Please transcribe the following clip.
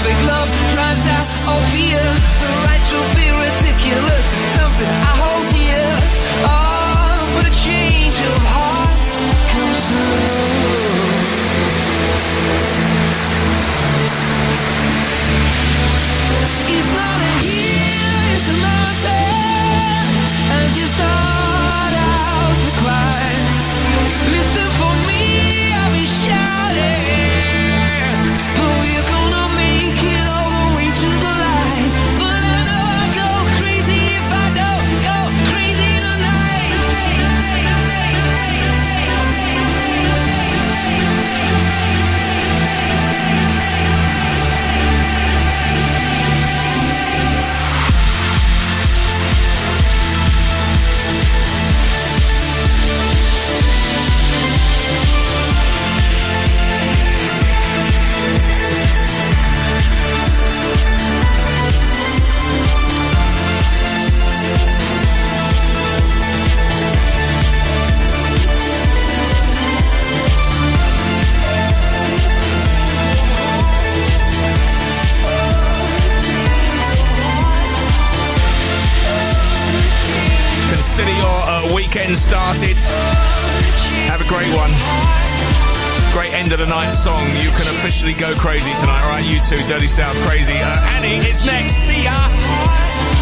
Fake love drives out all fear. The right to be ridiculous is something I hold dear. Oh, but a change of heart comes through. It's not a hill, it's a mountain. As you start out the climb, listen for me, I'll be shouting. But we're gonna make it all the way to the light. But I know I'll go crazy if I don't go crazy tonight. Consider your weekend started. Have a great one. Great end of the night song. You can officially go crazy tonight. All right, you two, Dirty South Crazy. Annie, it's next. See ya.